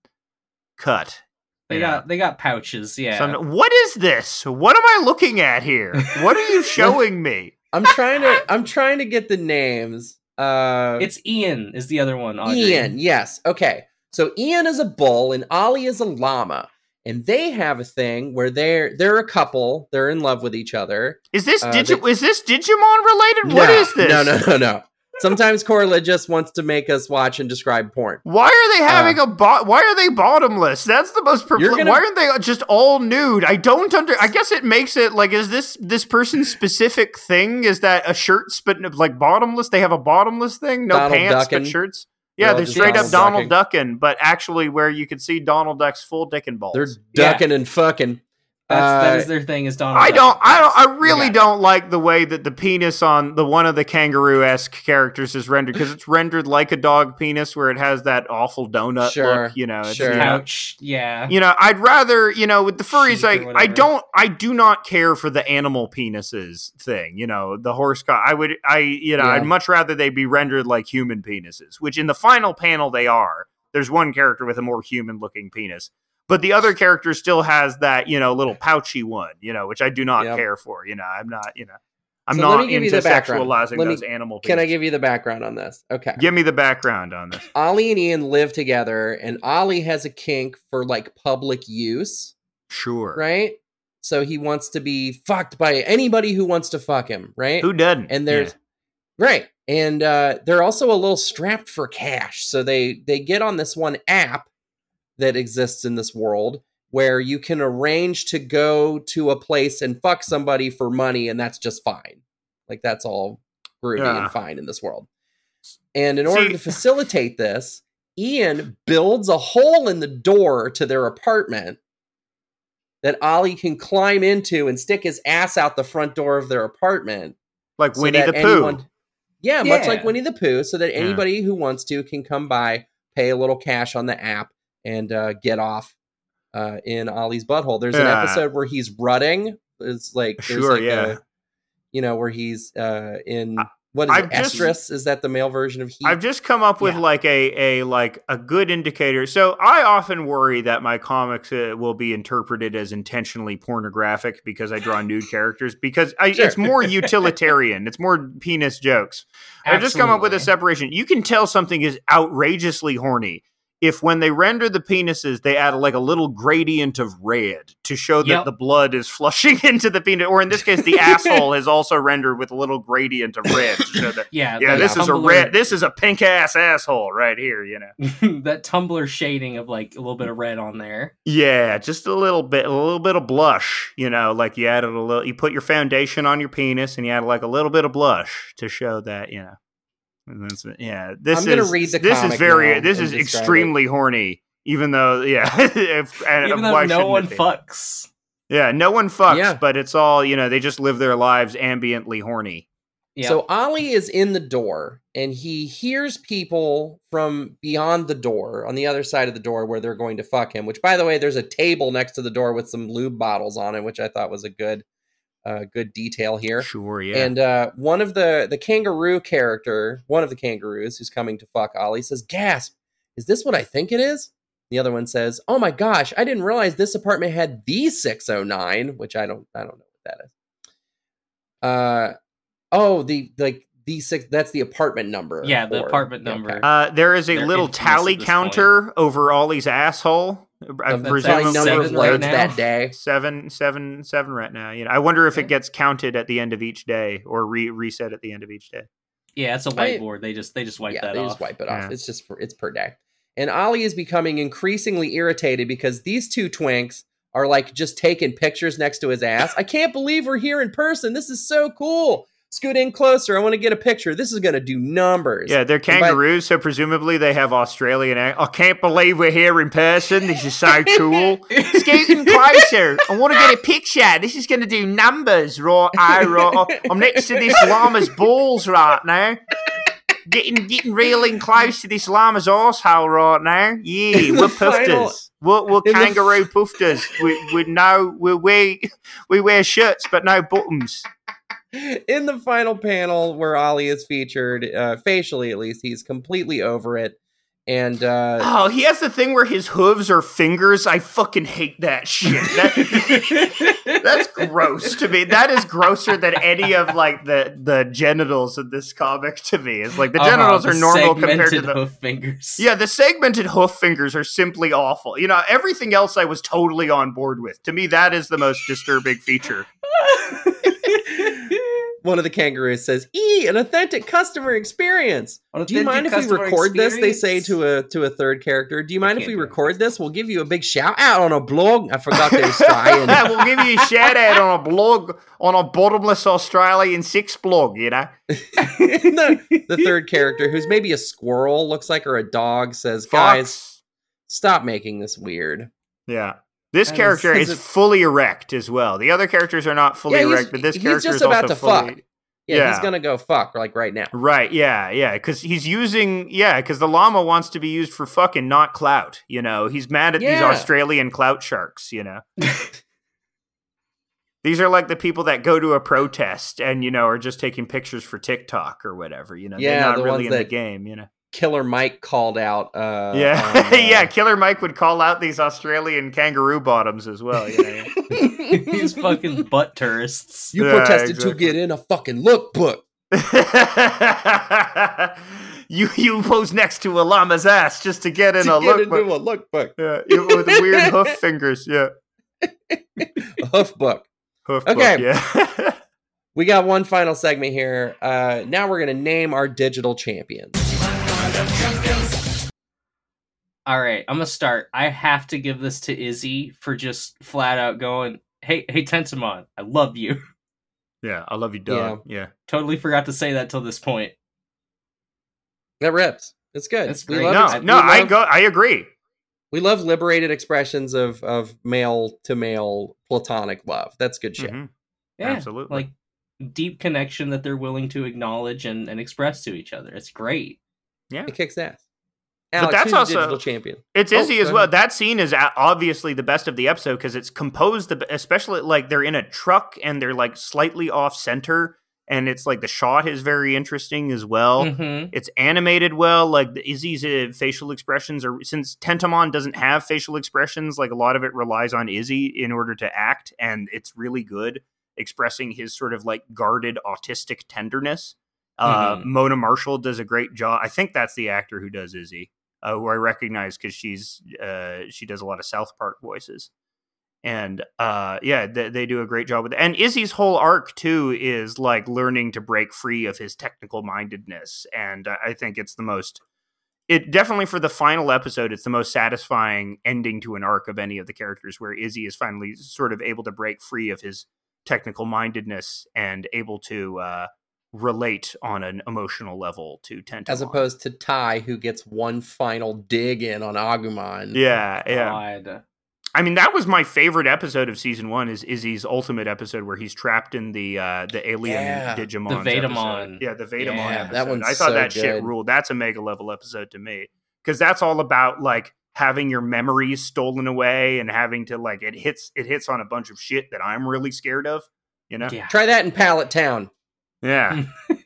cut. They Yeah. got they got pouches. Yeah. So I'm- what is this? What am I looking at here? What are you showing me? I'm trying to I'm trying to get the names. Uh It's Ian is the other one. Audrey. Ian, yes. Okay. So Ian is a bull and Ollie is a llama. And they have a thing where they're they're a couple, they're in love with each other. Is this Uh, Digi- they- is this Digimon related? What No, is this? No, no, no, no. Sometimes Corla just wants to make us watch and describe porn. Why are they having Uh, a bo- Why are they bottomless? That's the most. Perpl- You're gonna- Why aren't they just all nude? I don't under. I guess it makes it like is this this person's specific thing? Is that a shirt but like bottomless? They have a bottomless thing, no Donald pants Duckin'. but shirts. They're Yeah, all they're just straight up Donald Donald Duckin, but actually where you could see Donald Duck's full dick and balls. They're Yeah. ducking and fucking. That's that Uh, is their thing. Is Donald? I Duck. don't. I don't. I really Yeah. don't like the way that the penis on the one of the kangaroo-esque characters is rendered because it's rendered like a dog penis, where it has that awful donut Sure, look. You know, it's, sure. you know, Pouch. Yeah. You know, I'd rather, you know, with the furries, Sheep or I, I whatever. don't, I do not care for the animal penises thing. You know, the horse. Co- I would, I, you know, Yeah. I'd much rather they be rendered like human penises, which in the final panel they are. There's one character with a more human-looking penis, but the other character still has that, you know, little pouchy one, you know, which I do not Yep. care for. You know, I'm not, you know, I'm So let not me give you into the background. sexualizing Let me- those animal. Can I penises. give you the background on this? Okay. Give me the background on this. Ollie and Ian live together, and Ollie has a kink for like public use, Sure. right? So he wants to be fucked by anybody who wants to fuck him, right? Who doesn't? And there's right, and uh, they're also a little strapped for cash. So they they get on this one app that exists in this world, where you can arrange to go to a place and fuck somebody for money, and that's just fine. Like, that's all groovy Yeah. and fine in this world. And in order See- to facilitate this, Ian builds a hole in the door to their apartment that Ollie can climb into and stick his ass out the front door of their apartment. Like so Winnie that the Pooh. anyone- Yeah, much Yeah. like Winnie the Pooh, so that Yeah. anybody who wants to can come by, pay a little cash on the app, and uh, get off uh, in Ollie's butthole. There's an Yeah. episode where he's rutting. It's like there's Sure, like yeah. a, you know, where he's uh, in I- what is I've it? just- Estrus? Is that the male version of heat? I've just come up with Yeah. like a a like a good indicator. So I often worry that my comics uh, will be interpreted as intentionally pornographic because I draw nude characters because I, Sure. it's more utilitarian. It's more penis jokes. I've just come up with a Absolutely. separation. You can tell something is outrageously horny if when they render the penises, they add like a little gradient of red to show that Yep. the blood is flushing into the penis, or in this case, the asshole is also rendered with a little gradient of red to show that. Yeah, Yeah, that this is a Tumblr- red. This is a pink ass asshole right here. You know. that Tumblr shading of like a little bit of red on there. Yeah, just a little bit, a little bit of blush. You know, like you added a little. You put your foundation on your penis, and you add like a little bit of blush to show that you know. And that's, yeah, this I'm gonna is read the this is comic very now this and is describe extremely horny. Even though, yeah, if, and Even why though no shouldn't one it be? fucks. Yeah, no one fucks, Yeah. but it's all you know. They just live their lives ambiently horny. Yeah. So Ollie is in the door and he hears people from beyond the door on the other side of the door where they're going to fuck him, which by the way, there's a table next to the door with some lube bottles on it, which I thought was a good, uh, good detail here. Sure, yeah. And uh, one of the, the kangaroo character, one of the kangaroos who's coming to fuck Ollie says, "Gasp, is this what I think it is?" The other one says, "Oh my gosh, I didn't realize this apartment had the six oh nine, which I don't, I don't know what that is. Uh, oh, the like the six. That's the apartment number. Yeah, the or- apartment yeah, number. okay. Uh, there is a They're little infamous tally at this counter over Ollie's asshole. I Probably Of- That's presume like number of seven right loads now. that day. seven, seven, seven right now. You know, I wonder if Yeah. it gets counted at the end of each day or re- reset at the end of each day. yeah, it's a I- whiteboard. They just they just wipe yeah, that they off. just wipe it off. Yeah. It's just for it's per day. And Ollie is becoming increasingly irritated because these two twinks are like just taking pictures next to his ass. I can't believe we're here in person. This is so cool. Scoot in closer. I want to get a picture. This is going to do numbers. Yeah, they're And by- kangaroos, so presumably they have Australian. ac- I can't believe we're here in person. This is so cool. Scooting closer. I want to get a picture. This is going to do numbers, right? I, right. I'm next to this llama's balls right now. Getting getting real in close to this llama's arsehole right now. Yeah, In the we're final- poofters. We're, we're in the- kangaroo poofters. We, we no, we, we, we wear shirts but no buttons. In the final panel where Ollie is featured, uh, facially at least, he's completely over it. And uh, Oh, he has the thing where his hooves are fingers. I fucking hate that shit. That, that's gross to me. That is grosser than any of like the the genitals in this comic to me. It's like the Uh-huh, genitals the are normal compared to segmented the hoof fingers. yeah. The segmented hoof fingers are simply awful. You know, everything else I was totally on board with. To me, that is the most disturbing feature. one of the kangaroos says, "E, an authentic customer experience." Do you mind if we record this? They say to a to a third character. Do you mind if can't we do record this? We'll give you a big shout out on a blog. I forgot the Australian. We'll give you a shout out on a blog on a bottomless Australian six blog. You know. the, the third character, who's maybe a squirrel, looks like, or a dog, says, "Guys, Fox. stop making this weird." Yeah. This And character is is it- fully erect as well. The other characters are not fully Yeah, he's- erect, but this he's character just is about also to fully fuck. Yeah, Yeah. he's gonna go fuck like right now. right. Yeah, yeah, because he's using yeah, because the llama wants to be used for fucking, not clout. You know, he's mad at these Yeah. Australian clout sharks. You know, these are like the people that go to a protest and you know are just taking pictures for TikTok or whatever. You know, Yeah, they're not the really ones in the that- game. You know. Killer Mike called out. Uh, Yeah, on, uh, yeah. Killer Mike would call out these Australian kangaroo bottoms as well. You know? These fucking butt tourists. You Yeah, protested exactly. to get in a fucking lookbook. you you pose next to a llama's ass just to get in To a get look. into a lookbook, Yeah, you- with weird hoof fingers. Yeah, a hoof book. hoof. Okay. book, yeah. We got one final segment here. Uh, now we're gonna name our digital champions. All right, I'm gonna start. I have to give this to Izzy for just flat out going, "Hey, hey, Tentamon, I love you." Yeah, I love you, dog. Yeah. yeah. Totally forgot to say that till this point. That rips. It's good. That's we great. love no, ex- no, we I love, go. I agree. We love liberated expressions of of male to male platonic love. That's good shit. Mm-hmm. Yeah, absolutely. Like deep connection that they're willing to acknowledge and, and express to each other. It's great. Yeah, it kicks ass. But Alex, that's who's your also digital champion? It's Oh, Izzy go as well. ahead. That scene is a- obviously the best of the episode because it's composed, the, especially like they're in a truck and they're like slightly off center, and it's like the shot is very interesting as well. Mm-hmm. It's animated well. Like the Izzy's uh, facial expressions are, since Tentamon doesn't have facial expressions, like a lot of it relies on Izzy in order to act, and it's really good expressing his sort of like guarded autistic tenderness. Uh, Mhm. Mona Marshall does a great job. I think that's the actor who does Izzy. Uh, who I recognize because she's uh, she does a lot of South Park voices, and uh, yeah, they, they do a great job with it. And Izzy's whole arc too is like learning to break free of his technical mindedness, and I think it's the most. It definitely for the final episode, it's the most satisfying ending to an arc of any of the characters, where Izzy is finally sort of able to break free of his technical mindedness and able to. Uh, relate on an emotional level to Tentamon. As opposed to Tai, who gets one final dig in on Agumon. Yeah, yeah. God. I mean, that was my favorite episode of season one. Is Izzy's ultimate episode where he's trapped in the uh, the alien Yeah. Digimon. The Vetamon. Yeah, the Vetamon Yeah, episode. that one's I thought so that shit good. ruled. That's a mega level episode to me because that's all about like having your memories stolen away and having to like it hits it hits on a bunch of shit that I'm really scared of. You know? Yeah. Try that in Pallet Town. Yeah.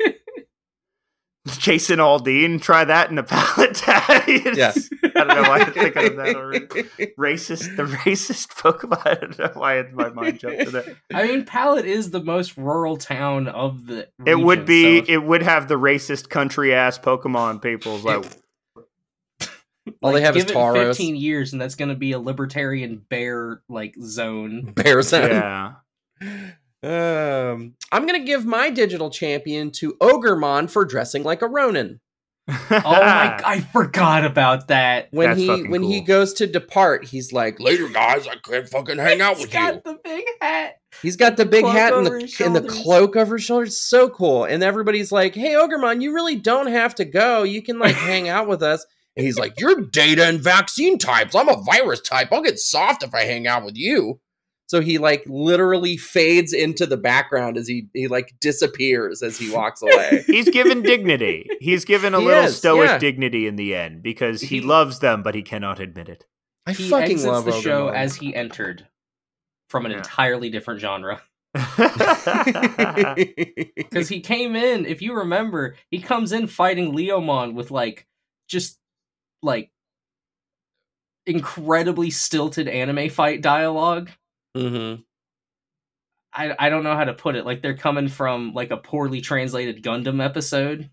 Jason Aldean, try that in a pallet tag. Yes. I don't know why I think of that already. Racist, the racist Pokemon. I don't know why my mind jumped to that. I mean, Pallet is the most rural town of the It region, would be, so if- it would have the racist country ass Pokemon people's like, All like, they have is give it Tauros. fifteen years, and that's going to be a libertarian bear like zone. Bear Zone. yeah. Um, I'm gonna give my digital champion to Ogremon for dressing like a Ronin. Oh my! I forgot about that. When That's he fucking when he cool. goes to depart, he's like, "Later, guys, I can't fucking hang out He's with got you." the big hat. He's got the big Cloak hat and over the his and the shoulders. cloak over his shoulders. So cool. And everybody's like, "Hey, Ogremon, you really don't have to go. You can like hang out with us." And he's like, "You're data and vaccine types. I'm a virus type. I'll get soft if I hang out with you." So he like literally fades into the background as he he like disappears as he walks away. He's given dignity. He's given a He little is, stoic yeah. dignity in the end because he, He- loves them, but he cannot admit it. I He fucking exits love the show Ogremon. as he entered from an Yeah. entirely different genre. Because he came in, if you remember, he comes in fighting Leomon with like just like incredibly stilted anime fight dialogue. Mm-hmm. I I don't know how to put it. Like they're coming from like a poorly translated Gundam episode.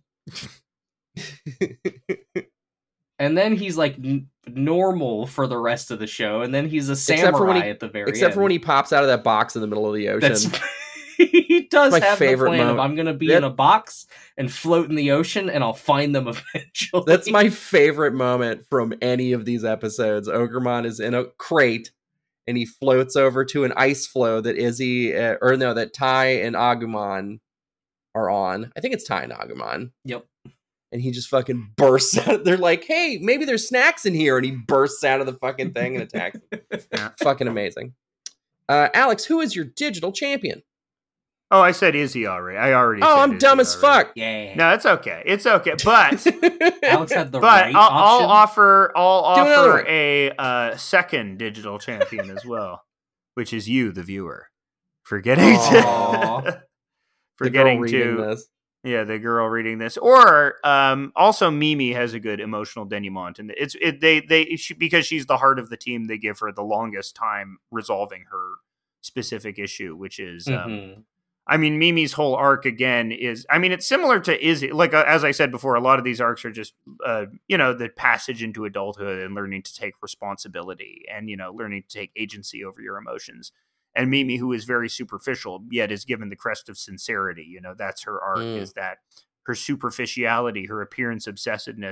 And then he's like n- normal for the rest of the show, and then he's a samurai Except for when he- at the very Except end. for when he pops out of that box in the middle of the ocean. That's he does My have favorite the plan moment. of I'm gonna be That- in a box and float in the ocean, and I'll find them eventually. That's my favorite moment from any of these episodes. Ogremon is in a crate and he floats over to an ice floe that Izzy, uh, or no, that Tai and Agumon are on. I think it's Tai and Agumon. Yep. And he just fucking bursts out. They're like, hey, maybe there's snacks in here. And he bursts out of the fucking thing and attacks. Yeah. Fucking amazing. Uh, Alex, who is your digital champion? Oh, I said Izzy already. I already. Oh, said I'm Izzy dumb as already. fuck. Yeah. No, it's okay. It's okay. But Alex had the but right I'll, option. I'll offer I'll Do another offer one. a uh, second digital champion as well, which is you, the viewer, for getting Aw. to for The girl getting reading to this. yeah the girl reading this, or um, also Mimi has a good emotional denouement, and it's it they they she, because she's the heart of the team. They give her the longest time resolving her specific issue, which is. Um, Mhm. I mean, Mimi's whole arc again is, I mean, it's similar to Izzy. Like, uh, as I said before, a lot of these arcs are just, uh, you know, the passage into adulthood and learning to take responsibility and, you know, learning to take agency over your emotions. And Mimi, who is very superficial, yet is given the crest of sincerity. You know, that's her arc, Mm. is that her superficiality, her appearance obsessiveness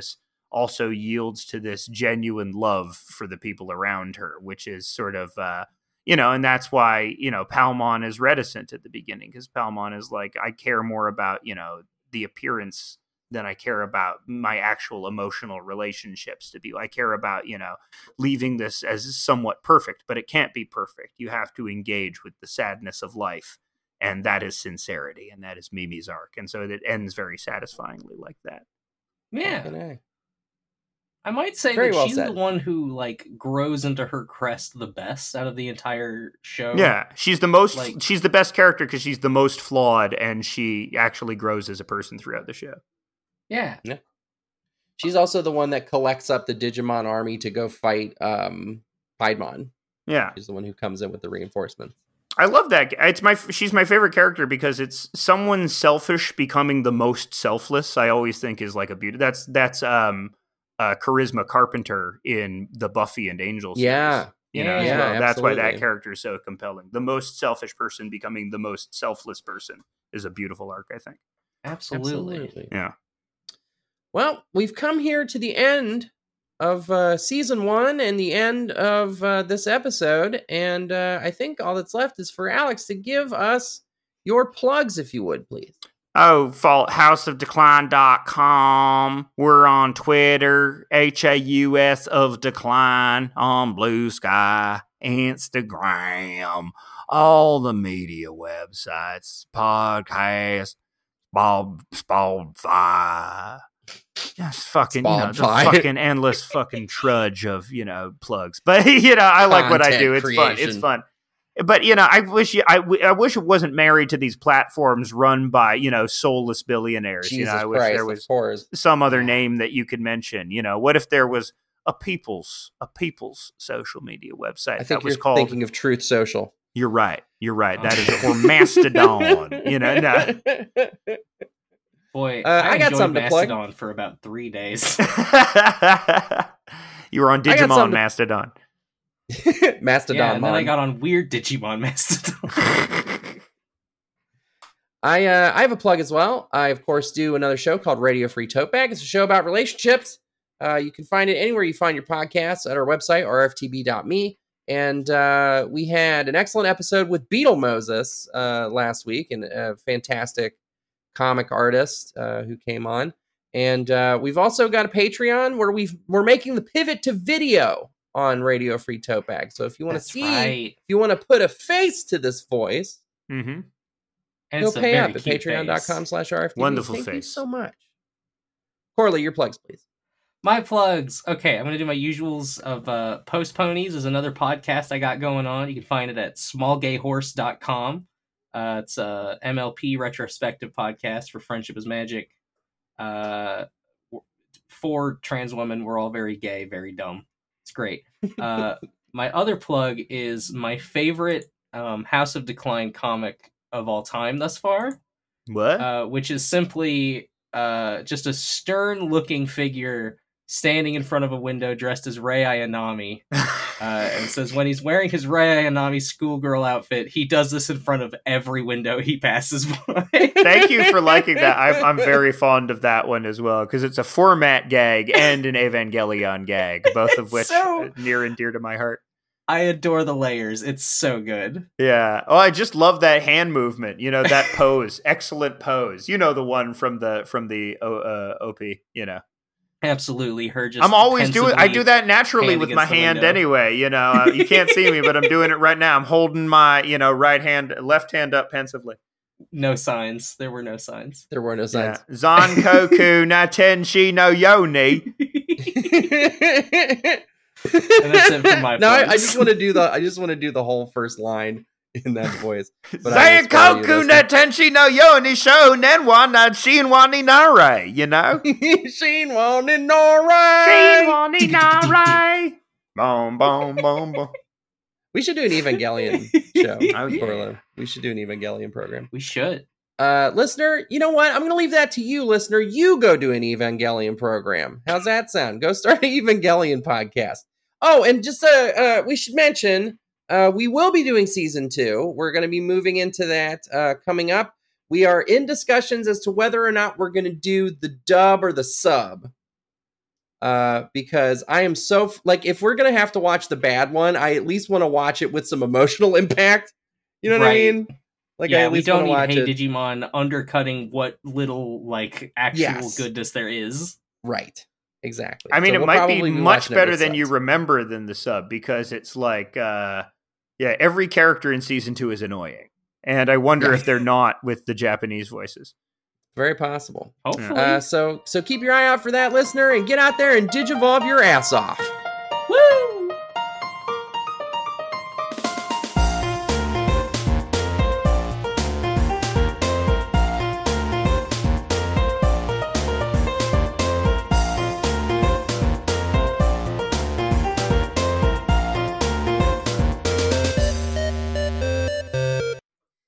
also yields to this genuine love for the people around her, which is sort of, uh, you know, and that's why, you know, Palmon is reticent at the beginning, because Palmon is like, I care more about, you know, the appearance than I care about my actual emotional relationships to be. I care about, you know, leaving this as somewhat perfect, but it can't be perfect. You have to engage with the sadness of life. And that is sincerity. And that is Mimi's arc. And so it ends very satisfyingly like that. Yeah. I might say Very that well she's said. the one who like grows into her crest the best out of the entire show. Yeah, she's the most, Like- she's the best character because she's the most flawed, and she actually grows as a person throughout the show. Yeah. Yeah. She's also the one that collects up the Digimon army to go fight um, Piedmon. Yeah, She's the one who comes in with the reinforcements. I love that. It's my she's my favorite character because it's someone selfish becoming the most selfless. I always think is like a beauty. That's that's um uh, Charisma Carpenter in the Buffy and Angel series. Yeah. You know, Yeah, as well. That's why that absolutely. character is so compelling. The most selfish person becoming the most selfless person is a beautiful arc, I think. Absolutely. Yeah. Well, we've come here to the end of uh, season one and the end of uh, this episode. And uh, I think all that's left is for Alex to give us your plugs, if you would, please. Oh, fault house of decline dot com. We're on Twitter, H A U S of Decline, on Blue Sky, Instagram, all the media websites, podcast, Bob Spotify. Just fucking, you know, the Spotify. fucking endless fucking trudge of, you know, plugs. But, you know, I like what I Content do. It's fun. It's creation. fun. But, you know, I wish you, I, w- I wish it wasn't married to these platforms run by, you know, soulless billionaires. Jesus you know, I wish Christ, there of was course. some other name that you could mention. You know, what if there was a people's, a people's social media website I think that was you're called, thinking of Truth Social. you're right, you're right. That is, Oh. or Mastodon, you know, no. Boy, Uh, I, I got enjoyed something to plug. Mastodon for about three days. You were on I got Digimon something to- Mastodon. Mastodon. yeah, and then I Mon. got on weird Digimon Mastodon. I uh, I have a plug as well. I of course do another show called Radio Free Tote Bag. It's a show about relationships. Uh, you can find it anywhere you find your podcasts, at our website, r f t b dot m e. And uh, we had an excellent episode with Beetle Moses uh, last week, and a fantastic comic artist uh, who came on. And uh, we've also got a Patreon where we've we're making the pivot to video on Radio Free Tote Bag. So if you want to That's see, right. if you want to put a face to this voice, Mm-hmm. And go it's a pay very up at cute patreon.com face. slash RFTV. Wonderful Thank you face. so much. Corley, your plugs, please. My plugs. Okay, I'm going to do my usuals of uh, Post Ponies is another podcast I got going on. You can find it at small gay horse dot com. Uh, it's a M L P retrospective podcast for Friendship is Magic. Uh, four trans women. We're all very gay, very dumb. It's great. Uh, my other plug is my favorite um, House of Decline comic of all time thus far, What? uh, which is simply uh, just a stern-looking figure standing in front of a window dressed as Rei Ayanami, uh, and says when he's wearing his Rei Ayanami schoolgirl outfit, he does this in front of every window he passes by. Thank you for liking that. I'm, I'm very fond of that one as well, because it's a format gag and an Evangelion gag, both of which So- are near and dear to my heart. I adore the layers. It's so good. Yeah. Oh, I just love that hand movement. You know, that pose. Excellent pose. You know, the one from the from the uh, O P, you know. Absolutely, her just. I'm always doing I do that naturally hand with my against the hand window. anyway, you know. Uh, you can't see me, but I'm doing it right now. I'm holding my, you know, right hand, left hand up pensively. No signs. There were no signs. There were no Yeah. signs. Zankoku Natenshi no Yoni. And that's it for my No, I, I plugs. just want to do the I just want to do the whole first line in that voice. But I will spare you Zankoku this one. Natenshi no Yoni show Nenwa na Shinwani Nare, you know? Sheen wanted Nora. Shinwani Nare. Boom, boom, boom, boom. We should do an Evangelion show. Oh, yeah. Corlo. We should do an Evangelion program. We should. Uh, listener, you know what? I'm going to leave that to you, listener. You go do an Evangelion program. How's that sound? Go start an Evangelion podcast. Oh, and just uh, uh we should mention, uh, we will be doing season two. We're going to be moving into that uh, coming up. We are in discussions as to whether or not we're going to do the dub or the sub. uh, because I am so like if we're gonna have to watch the bad one, I at least want to watch it with some emotional impact. You know what Right. I mean? Like yeah, I at we least don't want need to Hey watch it. Digimon undercutting what little like actual Yes. goodness there is. Right. Exactly. I mean, So it we'll might be probably much watching it better with than you subs. remember than the sub because it's like, uh, yeah, every character in season two is annoying, and I wonder Yeah. if they're not with the Japanese voices. Very possible. Hopefully. Uh, so so keep your eye out for that, listener, and get out there and digivolve your ass off. Woo!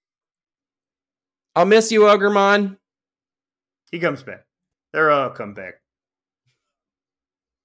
I'll miss you, Ogremon. He comes back. They're all come back.